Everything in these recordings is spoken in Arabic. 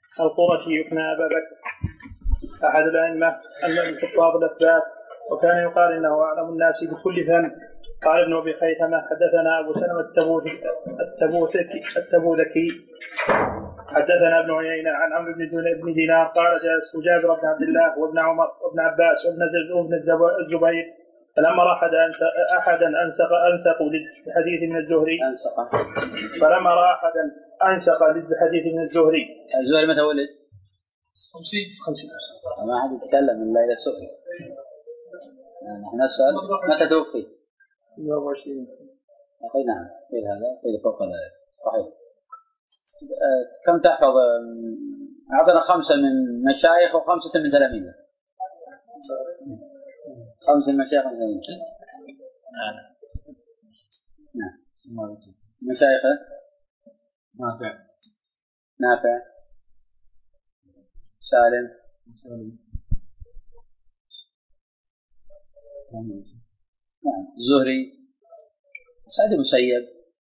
القرشي يكنى أبا بكر أحد الأئمة الخطاب الأثبات، وكان يقال إنه أعلم الناس بكل فن. قال ابن أبي خيثمة حدثنا أبو سلمة التبوذكي حدثنا ابن عيينة عن عمرو بن دينار قال جاءت جابر بن عبد الله وابن عمر وابن عباس وابن الزبير فلما رأى أحدا أنسق للحديث من الزهري فلما رأى أحدا أنسق للحديث من الزهري. الزهري متى ولد؟ 50. ما أحد يتكلم إلا إذا سئل. نحن نسأل متى توفي؟ 24. نعم في هذا في فوق ذلك صحيح. كم تحفظ؟ أعطنا 5 من مشايخ و5 من تلاميذه. 5 من مشايخ و5 من تلاميذه. نعم. مشايخه؟ نافع. سالم. نعم. زهري. سعد المسيب.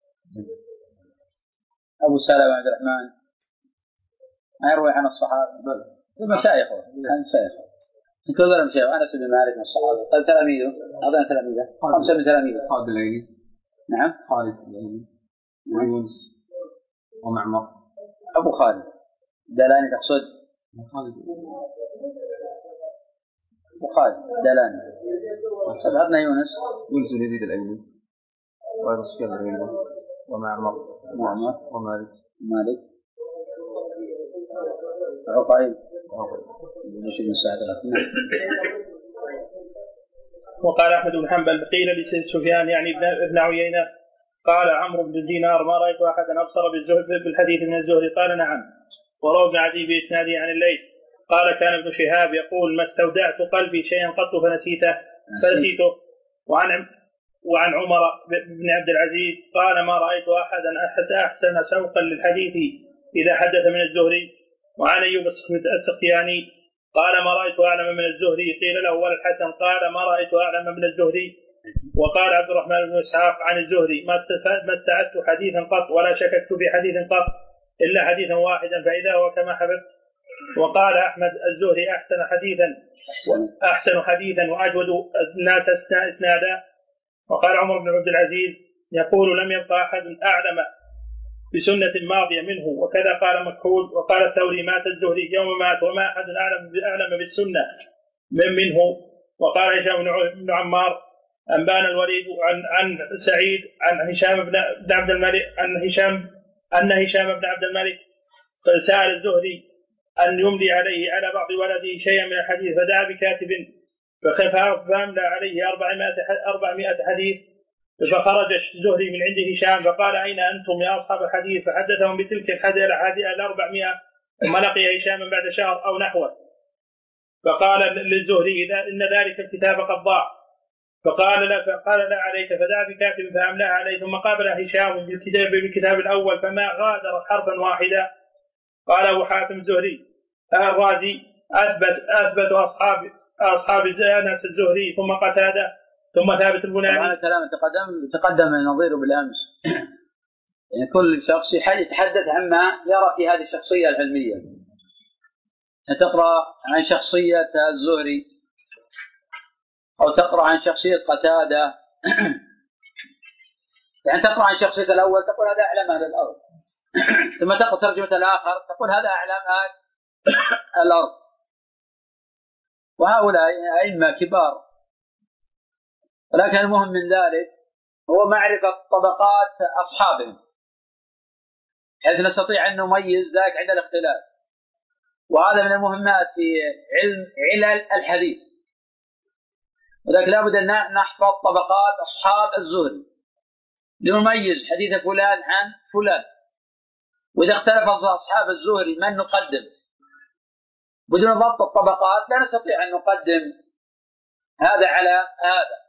أبو سلمة عبد الرحمن ما يروي عن الصحابة مشايخه كلهم مشايخ. أنس بن مالك من الصحابة. طيب تلاميذه أظن تلاميذه 5 من تلاميذه. خالد العيني. نعم خالد العيني ويونس ومعمر. أبو خالد دلاني تقصد؟ أبو خالد دلاني. عندنا يونس بن يزيد العيني وأيضا سفيان العيني ومعمر ومالك عقيل وقال أحمد بن حنبل قيل لسفيان يعني ابن عيينة قال عمرو بن دينار ما رأيت أحدا أبصر بالحديث من الزهري قال نعم. وروى ابن عدي بإسناده عن الليث قال كان ابن شهاب يقول ما استودعت قلبي شيئا قط فنسيته. وعن عمر بن عبد العزيز قال ما رأيت أحدا أحسن سوقا للحديث إذا حدث من الزهري. وعن أيوب السختياني قال ما رأيت أعلم من الزهري قيل له ولا الحسن قال ما رأيت أعلم من الزهري. وقال عبد الرحمن بن إسحاق عن الزهري ما استعدت حديثا قط ولا شككت في حديث قط إلا حديثا واحدا فإذا هو كما حفظت. وقال أحمد الزهري أحسن حديثا وأجود الناس إسنادا. وقال عمر بن عبد العزيز يقول لم يبقى أحد أعلم بسنة ماضية منه وكذا قال مكحول. وقال الثوري مات الزهري يوم مات وما أحد أعلم بالسنة منه. وقال هشام بن عمار أنبانا الوليد عن سعيد عن هشام بن عبد الملك أن هشام بن عبد الملك سأل الزهري أن يملي عليه على بعض ولده شيئا من الحديث فدعا بكاتب فأملى عليه 400 حديث. فخرج الزهري من عند هشام فقال أين أنتم يا أصحاب الحديث فحدثهم بتلك الحديث 400 ثم لقي هشام بعد شهر أو نحوه فقال للزهري إن ذلك الكتاب قد ضاع فقال لا عليك فدعا بكاتب فأملاه عليه ثم قابل هشام بالكتاب الأول فما غادر حرفا واحدا. قال أبو حاتم الزهري الرازي أثبت أصحاب أنس الزهري ثم قتادة ثم ثابت البناني. هذا كلام تقدم نظيره بالأمس. يعني كل شخص يتحدث عما يرى في هذه الشخصية العلمية. تقرأ عن شخصية الزهري أو تقرأ عن شخصية قتادة يعني تقرأ عن شخصية الأول تقول هذا أعلم أهل الأرض ثم تقرأ ترجمة الآخر تقول هذا أعلم أهل الأرض. وهؤلاء أئمة كبار. ولكن المهم من ذلك هو معرفة طبقات أصحابهم حيث نستطيع أن نميز ذلك عند الاختلاف. وهذا من المهمات في علم علل الحديث. وذلك لابد أن نحفظ طبقات أصحاب الزهري لنميز حديث فلان عن فلان. وإذا اختلف أصحاب الزهري من نقدم بدون ضبط الطبقات لا نستطيع أن نقدم هذا على هذا.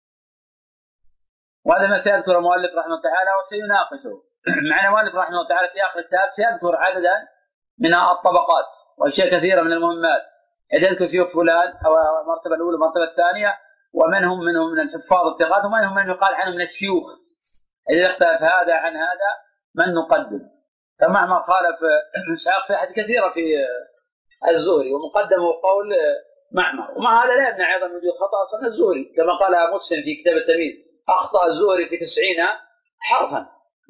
وهذا ما سيذكر المؤلف رحمه الله تعالى وسيناقشه مع المؤلف رحمه الله تعالى في آخر الكتاب سيذكر عددا من الطبقات وأشياء كثيرة من المهمات يذكر فيه فلان أو المرتبة الأولى والمرتبة الثانية ومنهم من الحفاظ الثقات ومنهم من يقال عنهم من الشيوخ. إذا اختلف هذا عن هذا من نقدم. فمعمر خالف ابن إسحاق في أحاديث كثيرة في الزهري، ومقدمه قول معمر، ومع هذا لا يمنع أيضا من وجود خطأ أصلا الزهري، كما قال مسلم في كتاب التمييز: أخطأ الزهري في 90 حرفا.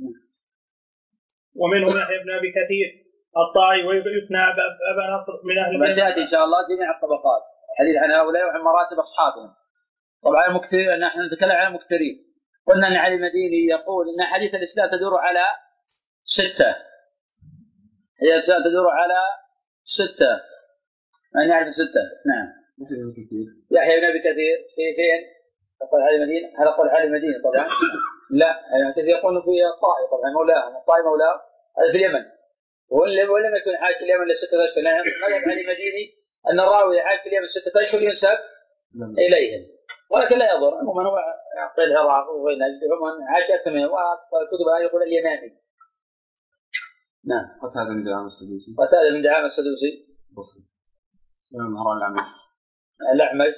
ومنهم يحيى بن أبي كثير الطائي ويثنى أبا نصر من أهل العلم. وسيأتي إن شاء الله جميع الطبقات الحديث عن هؤلاء وعن مراتب أصحابهم. طبعا المكثرين، نحن نتكلم عن المكثرين. قلنا أن علي المديني يقول أن حديث الإسلام تدور على 6. هي الإسلام تدور على 6. من يعرف 6؟ نعم. يحيى بن أبي كثير فين؟ يقول علي المديني. هل يقول علي المديني؟ طبعا لا، يعني كثير يقول في الطائي، طبعا مولاه، الطائي مولاه، هذا في اليمن. ولم يكن حاج في اليمن ل6 أشهر. لا يقول علي المديني أن الراوي حاج في اليمن 6 أشهر ينسب إليهم، ولكن لا يضر. عموما هو في العراق وغير ذلك، عموما عاش أكثر من وكتبها يقول اليماني. نعم. قتادة بن دعامة السدوسي. قتادة بن دعامة السدوسي. بصري. مهران الأعمش. الأعمش.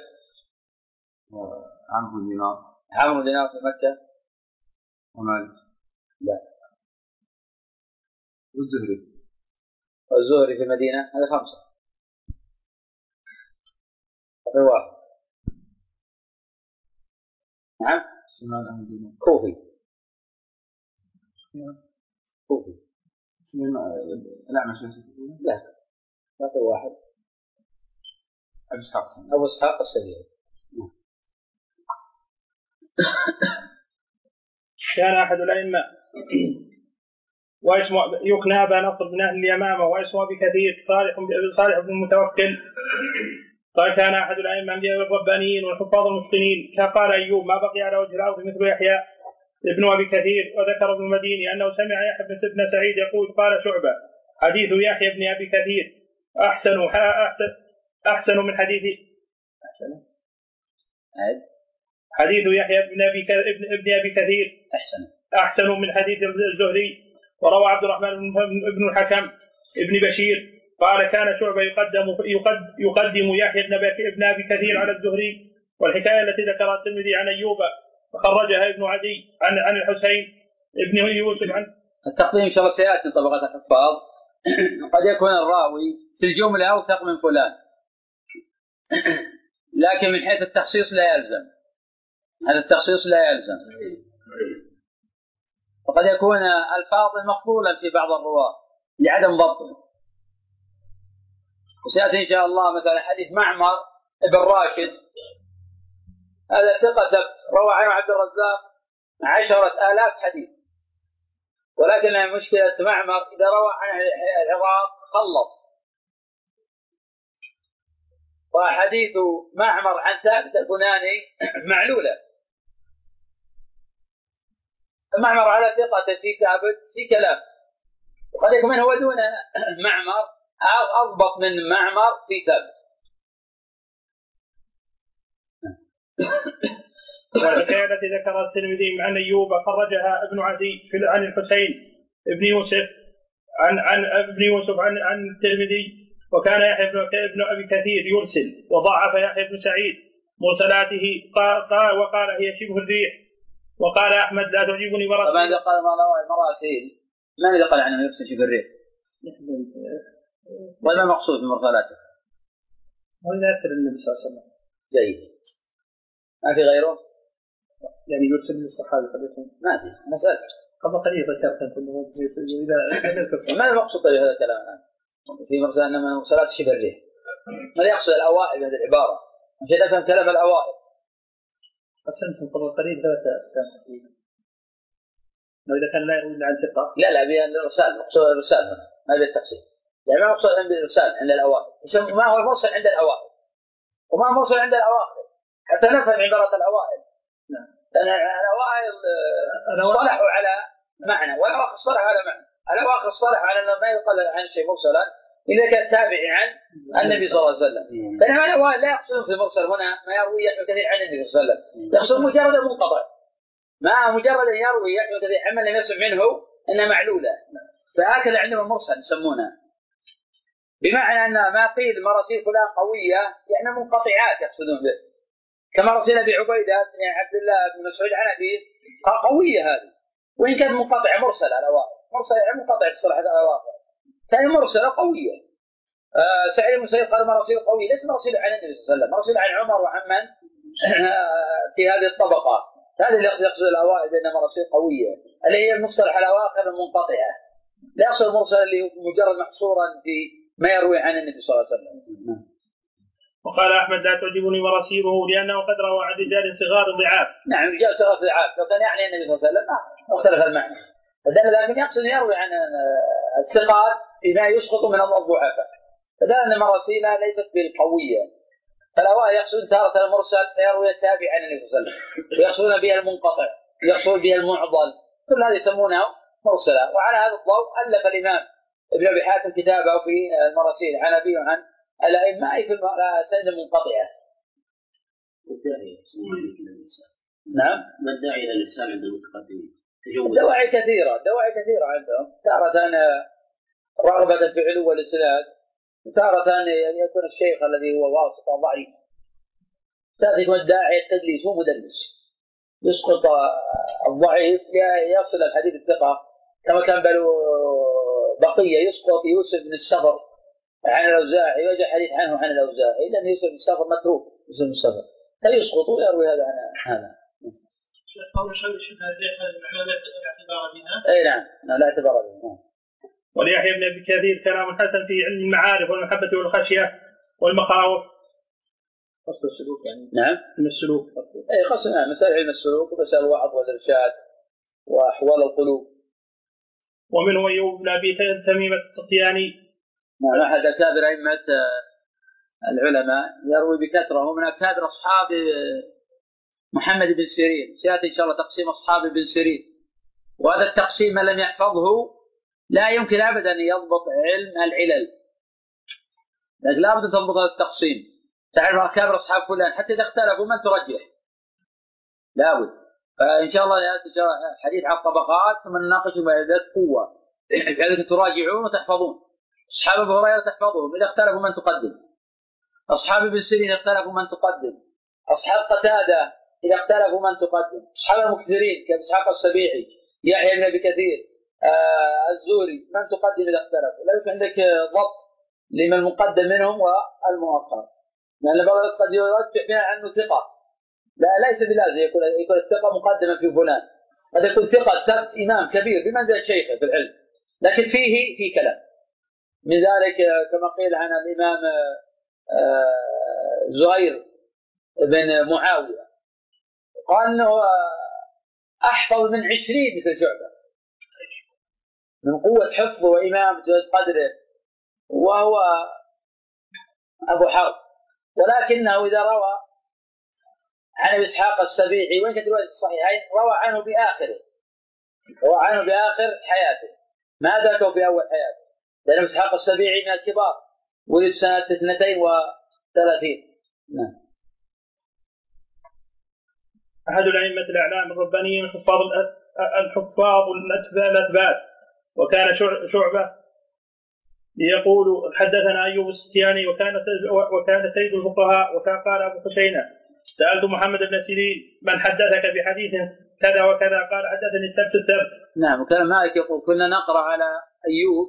عمرو بن دينار. عمرو بن دينار في مكة. ومالك. لا. والزهري. والزهري في المدينة. هذا 5. هذا 1. نعم. سنان أهل دينار. كوفي. كوفي. الأعمش. لا. باقي 1. أبو إسحاق السبيعي. كان أحد الأئمة واسمه يكنى أبا نصر بن أهل اليمامة واسمه بكثير صالح بن المتوكل. قال كان أحد الأئمة الربانيين والحفاظ المتقنين. قال أيوب: ما بقي على وجه الأرض مثل يحيى ابن أبي كثير. وذكر ابن المديني أنه سمع يحيى بن سعيد يقول: قال شعبة: حديث يحيى بن أبي كثير أحسن من حديث حديث يحيى بن أبي كثير أحسن من حديث الزهري. وروى عبد الرحمن بن الحكم ابن بشير قال: كان شعبة يقدم يحيى بن أبي كثير على الزهري. والحكاية التي ذكرها الترمذي عن أيوب وخرجها ابن عدي عن الحسين ابن يوسف عن التقديم. إن شاء الله سيأتي طبقات الحفاظ. قد يكون الراوي في الجملة أوثق من فلان، لكن من حيث التخصيص لا يلزم. هذا التخصيص لا يلزم. وقد يكون الفاضل مقبولا في بعض الرواة لعدم ضبطه. وسيأتي إن شاء الله مثلا حديث معمر بن راشد، هذا ثقة ثبت، روى عنه عبد الرزاق 10,000 حديث، ولكن مشكلة معمر إذا روى عن العراق خلط. وحديث معمر عن ثابت البناني معلولة. معمر على ثقة في ثابت في كلام، وقد يكون من هو دون معمر أو أضبط من معمر في ثابت. والحكاية التي ذكرها الترمذي عن أيوب خرجها ابن عدي عن الحسين ابن يوسف عن الترمذي. وكان يحيى بن أبي كثير يرسل، وضعف يحيى بن سعيد مرسلاته وقال: هي شبه الريح. وقال أحمد: لا تعجبني مراسيل. طبعا إذا قال مراسيل ماذا قال عنه يرسل شبه الريح؟ وما المقصود بمرسلاته؟ وإذا أرسل النبي صلى الله عليه وسلم. جيد. ما في غيره؟ يعني يرسل للصحابة قبلهم. ما في مسألة قبل قليل ذكرت أنه إذا ما المقصود بهذا الكلام الآن؟ في مرسل أنما مرسلات شبه الريح. ما يقصد الأوائل هذه العبارة؟ مش نفهم كلام الأوائل. قسمتهم قبل قليل 3 أقسام تقريبا. إذا كان لا يروي عن ثقة. لا بأن الرسال مقصود الرسال هنا، ما بالتقسيم. يعني ما مقصود عند الرسال عند الأوائل. ما هو المرسل عند الأوائل؟ وما المرسل عند الأواخر؟ حتى نفهم عبارة الأوائل. لأن الأوائل صلحوا على معنى، والأواخر صلحوا على معنى. الأواخر صلحوا على أنه ما يقال عن شيء مرسلا إذا كان تابعي عن النبي صلى الله عليه وسلم. بينما الأوائل لا يقصدون في المرسل هنا ما يروي يحيى كثير عن النبي صلى الله عليه وسلم، يقصد مجرد منقطع، ما مجرد أن يروي يحيى كثير عن من لم يسمع منه إنها معلولة. فهكذا عندهم المرسل يسمونه، بمعنى أن ما قيل مراسيل فلان قوية يعني منقطعات يقصدون به، كما رسول أبي عبيدة بن عبد الله بن مسعود عن أبيه قوية هذه، وإن كانت منقطعة مرسلة على واحد، مرسل يعني منقطع الصلة هذا واقع. ثاني مرسلة قوية. سعيد بن المسيب قال مراسيل قوية، ليس مراسيل عن النبي صلى الله عليه وسلم، مراسيل عن عمر وعن من في هذه الطبقة. هذا اللي يقصد الأوائل بأن مراسيل قوية، اللي هي المصطلح الأواخر المنقطعة، لا يقصد المرسل اللي مجرد محصورا في ما يروي عن النبي صلى الله عليه وسلم. وقال أحمد لا تعجبني مراسيله لأنه قد روى عن رجال صغار ضعاف. نعم رجال صغار ضعاف، لو كان يعني النبي صلى الله عليه وسلم ما اختلف المعنى. لكن يقصد يروي عن الثقات بما يسقط من الضعفاء، فدل أن مراسيلها ليست بالقوية. فالأوائل يقصدون تارة المرسل يروي التابع عن النبي صلى الله عليه وسلم، ويقصدون بها المنقطع، يقصدون بها المعضل، كل هذه يسمونها مرسلة. وعلى هذا الضوء ألف الإمام ابن أبي حاتم كتابه في المراسيل عن أبي وعن الأئمة في سند منقطعة. نعم. ما الداعي إلى الإرسال عند المتقدمين؟ دواعي كثيرة عندهم، تارة رغبة في علو الإسناد، تارة يكون الشيخ الذي هو واسطة ضعيف، تارة يكون الداعي التدليس هو مدلس يسقط الضعيف يصل الحديث الثقة، كما كان بقية يسقط يوسف بن السفر عن الأوزاعي ويجي حديث عنه عن الأوزاعي، لأن يوسف بن السفر متروك، يوسف بن السفر فيسقط ويروي هذا عن هذا. قول شيء لا اعتبار بها. اي نعم لا اعتبار بها. وليحيى بن ابي كثير كلام حسن في علم المعارف والمحبه والخشيه والمخاوف. قصد السلوك يعني. نعم. من السلوك قصد. اي قصد نعم مسائل علم السلوك ومسائل الوعظ والارشاد واحوال القلوب. ومنه ايوب بن ابي تميمه السختياني. نعم احد اكابر ائمه العلماء يروي بكثره، ومن اكابر اصحاب محمد بن سيرين. سياتي ان شاء الله تقسيم اصحاب ابن سيرين، وهذا التقسيم من لم يحفظه لا يمكن ابدا ان يضبط علم العلل، لكن لا بد تضبط هذا التقسيم، تعرف اكابر اصحاب فلان حتى اذا اختلفوا من ترجح، لا بد. فان شاء الله ياتي حديث عن الطبقات ثم نناقش بعد ذلك قوه، بحيث تراجعون وتحفظون. اصحاب ابو هريره تحفظهم، اذا اختلفوا من تقدم. اصحاب ابن سيرين اختلفوا من تقدم. اصحاب قتاده إذا اختلفوا من تقدم. أصحاب المكثرين كإسحاق السبيعي، يحيى بن أبي كثير، الزوري، من تقدم إذا اختلفوا. لا يكون عندك ضبط لمن المقدم منهم والمؤخر، لأن بعض الناس قد يرجح بها عنه ثقة، لا ليس بلازم يكون الثقة مقدما في فلان، قد يكون ثقة ثبت إمام كبير بمنزلة شيخه في العلم، لكن فيه كلام. من ذلك كما قيل عن الإمام زهير بن معاوية قال أنه أحفظ من 20 مثل شعبة، من قوة حفظه وإمامة قدره، وهو أبو حرب، ولكنه إذا روى عن إسحاق السبيعي وإن كانت رواية الصحيحين روى عنه بآخر حياته، ما ذاكوا في أول حياته، لأن إسحاق السبيعي من الكبار، ولد سنة 32. نعم. أحد الأئمة الأعلام الربانيين الحفاظ الأثبات، وكان شعبة يقول حدثنا أيوب السختياني وكان سيد الفقهاء. وكان قال أبو حسين سألت محمد بن سيرين من حدثك بحديث كذا وكذا؟ قال حدثني الثبت. نعم. وكان مالك يقول كنا نقرأ على أيوب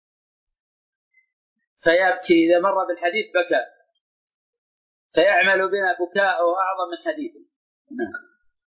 فيبكي، إذا مر بالحديث بكى، فيعمل بنا بكاءه أعظم من حديثه. نعم.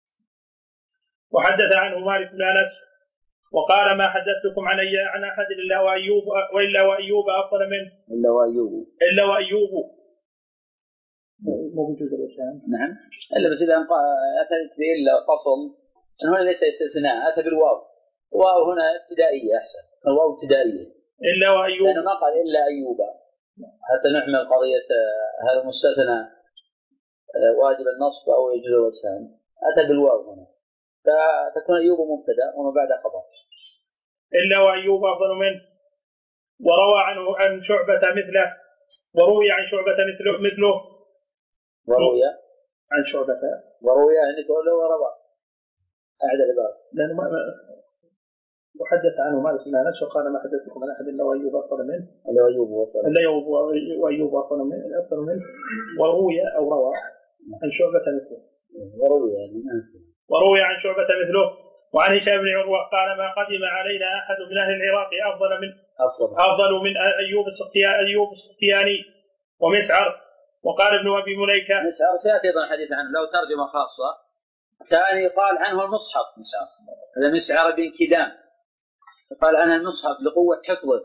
وحدث عنه مالك بن أنس وقال ما حدثتكم عن أحد إلا وأيوب أفضل منه. إلا وأيوب مو بجوز الإشهام. نعم. إلا بس إذا أتت إلا فصل، هنا ليس استثناء، أتى بالواو، واو هنا ابتدائية أحسن، الواو ابتدائية. إلا وأيوب، لأنه ما قال إلا أيوب حتى نعمل قضية هذا المستثنى واجب النصب أو يجوز الإشهام، أتى بالواو هنا، فتكون أيوب مبتدأ وما بعد خبر. إلا وأيوب أفضل منه. وروى عنه عن شعبة مثله، وروي عن شعبة مثله. وروي عن شعبة، وروي يعني تقول له وروى أعد العبارة، لأنه وحدث عنه مالك بن أنس وقال ما حدثكم عن أحد إلا وأيوب أفضل منه. إلا وأيوب أفضل منه. وروي أو روى عن شعبة مثله. وروي عن شعبة مثله. وعن هشام بن عروة قال ما قدم علينا أحد من أهل العراق أفضل من أيوب السختياني ومسعر. وقال ابن أبي مليكة مسعر سيأتي أيضا حديث عنه لو ترجمة خاصة كان يقال عنه المصحف. مسعر هذا مسعر بن كدام قال عنه المصحف لقوة حفظه.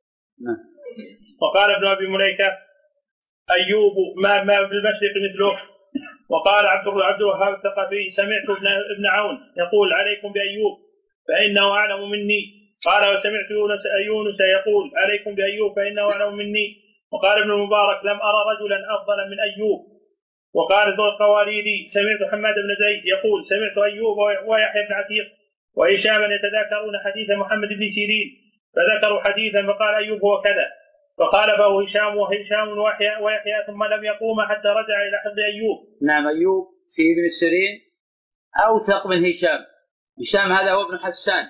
وقال ابن أبي مليكة أيوب ما بالمشرق مثله. وقال عبد الوهاب الثقفي سمعت ابن عون يقول عليكم بأيوب فإنه أعلم مني. قال وسمعت يونس يقول عليكم بأيوب فإنه أعلم مني. وقال ابن المبارك لم أرى رجلا أفضل من أيوب. وقال ذو القواريري سمعت حماد بن زيد يقول سمعت أيوب ويحيى بن عتيق وهشاما يتذاكرون حديث محمد بن سيرين فذكروا حديثا فقال أيوب هو كذا فخالفه هشام ويحيى ثم لم يقوم حتى رجع إلى حفظ أيوب. نعم أيوب في ابن سيرين أوثق من هشام هذا هو ابن حسان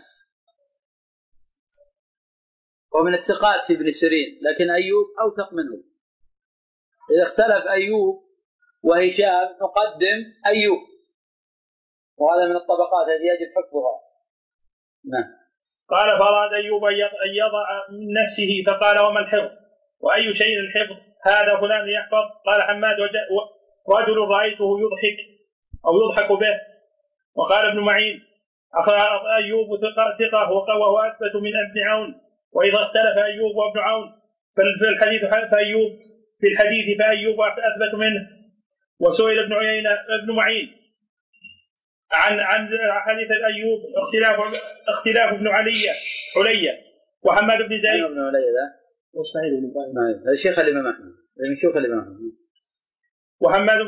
ومن الثقات في ابن سيرين لكن أيوب أوثق منه. إذا اختلف أيوب وهشام نقدم أيوب وهذا من الطبقات التي يجب حفظها. نعم. قال فراد أيوب أن يضع من نفسه فقال وما الحفظ وأي شيء الحفظ هذا فلان يحفظ. قال حماد رجل رأيته يضحك به. وقال ابن معين أيوب ثقة وهو أثبت من ابن عون وإذا اختلف أيوب وابن عون في الحديث فأيوب أثبت منه. وسئل ابن معين عن حديث أيوب اختلاف ابن علية وحماد بن زيد ابن علية هذا شيخ الإمام أحمد وحماد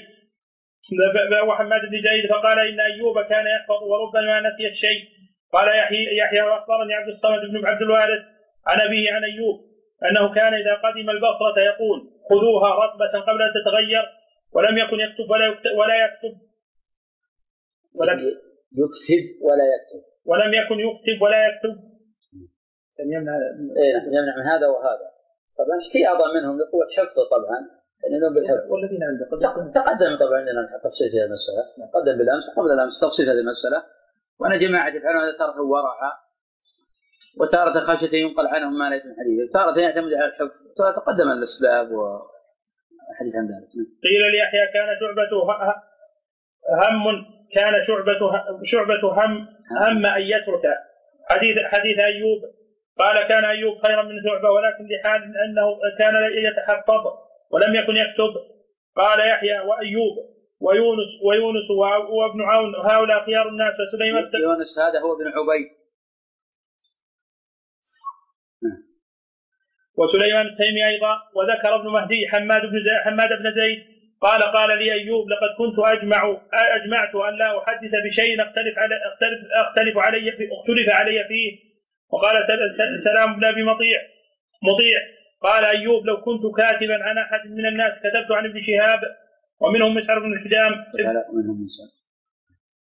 بن زيد فقال إن أيوب كان يحفظ وربما نسي الشيء. قال يحيى وأخبرني عبد الصمد بن عبد الوارث عن أبيه عن أيوب أنه كان إذا قدم البصرة يقول خذوها رطبة قبل أن تتغير ولم يكن يكتب ولم يكن يكتب ولا يكتب يمنع من هذا وهذا طبعا احتياطا منهم لقوة حفظه طبعا والذين عنده تقدم طبعا عندنا تفصيل هذه المسألة قدم بالأمس قبل الأمس تفصيل هذه المسألة وأنا جماعة يفعلون هذا تارة ورعا وتارة خشية ينقل عنهم ما ليس من حديث تارة يعتمد على الحفظ تقدم الأسباب وحديث عن ذلك. قيل ليحيى كان شعبة هم أن يترك حديث أيوب. قال كان أيوب خيرا من شعبة ولكن لحال أنه كان يتحفظ ولم يكن يكتب. قال يحيى وأيوب ويونس وابن عون هؤلاء خيار الناس. وسليمان يونس هذا هو ابن عبيد وسليمان التيمي أيضا. وذكر ابن مهدي حماد بن زيد قال لي أيوب لقد كنت أجمعت أن لا أحدث بشيء اختلف علي فيه. وقال سلام بن أبي مطيع قال أيوب لو كنت كاتبا عن أحد من الناس كتبت عن ابن شهاب ومنهم مسعر بن الحجام